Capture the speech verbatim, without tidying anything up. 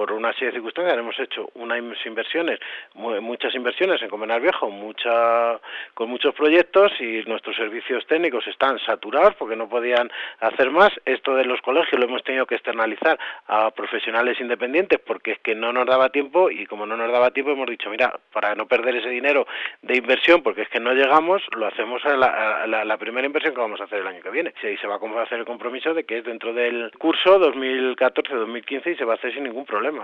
por una serie de circunstancias hemos hecho unas inversiones, muchas inversiones en Colmenar Viejo, mucha, con muchos proyectos, y nuestros servicios técnicos están saturados porque no podían hacer más. Esto de los colegios lo hemos tenido que externalizar a profesionales independientes porque es que no nos daba tiempo, y como no nos daba tiempo hemos dicho, mira, para no perder ese dinero de inversión, porque es que no llegamos, lo hacemos a la, a la, a la primera inversión que vamos a hacer el año que viene. Y se va a hacer el compromiso de que es dentro del curso dos mil catorce dos mil quince y se va a hacer sin ningún problema.